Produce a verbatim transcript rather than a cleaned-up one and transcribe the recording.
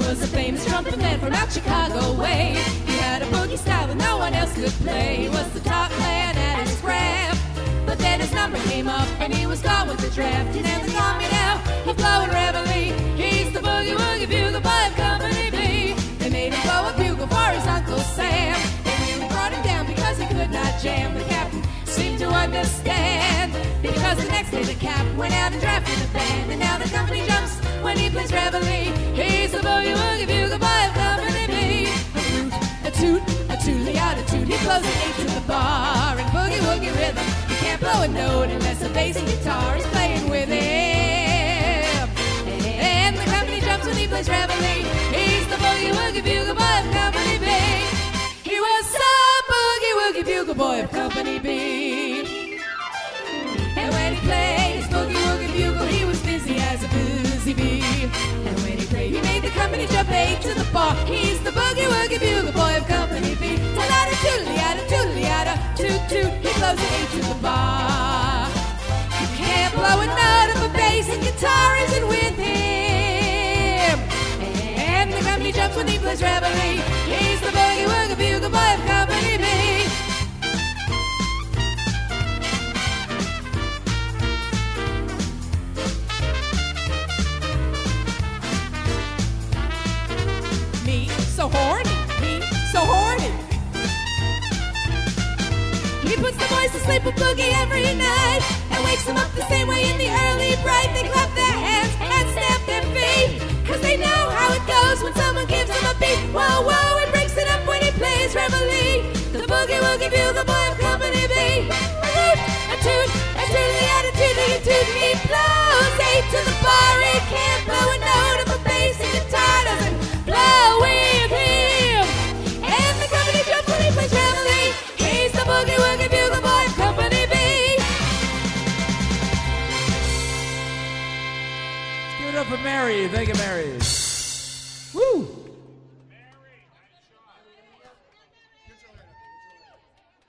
was a famous trumpet man from out Chicago way. He had a boogie style that no one else could play. He was the top man at his craft. But then his number came up and he was gone with the draft. He never got me now, he's blowing reveille. He's the boogie woogie bugle boy of Company B. They made him blow a bugle for his Uncle Sam. They really brought him down because he could not jam. The captain seemed to understand, because the next day the cap went out and drafted a band. And now the company jumps when he plays reveille. He's the boogie woogie bugle boy of Company B. A toot, a tootly out a toot. He blows an eight to the bar in boogie woogie rhythm. You can't blow a note unless the bass guitar is playing with him. And the company jumps when he plays reveille. He's the boogie woogie bugle boy of Company B. He was so boogie woogie bugle boy of Company B. And when he played his boogie woogie bugle, he was busy as a busy bee. And when he played, he made the company jump eight to the bar. He's the boogie woogie bugle boy of Company B. Ta-da-da, toodly-yada, toodly-yada, toot-toot. He blows an eight to the bar. You can't blow a note if a bass and guitar isn't with him. And the company jumps when he plays reveille. He's the boogie woogie bugle boy of Company B. Me, so horny, me, so horny. He puts the boys to sleep with boogie every night and wakes them up the same way in the early bright. They clap their hands and stamp their feet, cause they know how it goes when someone gives them a beat. Whoa, whoa, it breaks it up when he plays reveille. The boogie woogie bugle boy of Company B. A toot, a toot, a tootly, a tootly, a toot. He blows eight to the bar. He can't blow a note if a bass and guitar doesn't blow with him. And the company jumps when he plays reveille. He's the boogie woogie bugle boy of Company B. Give it up for Mary. Thank you, Mary. Woo!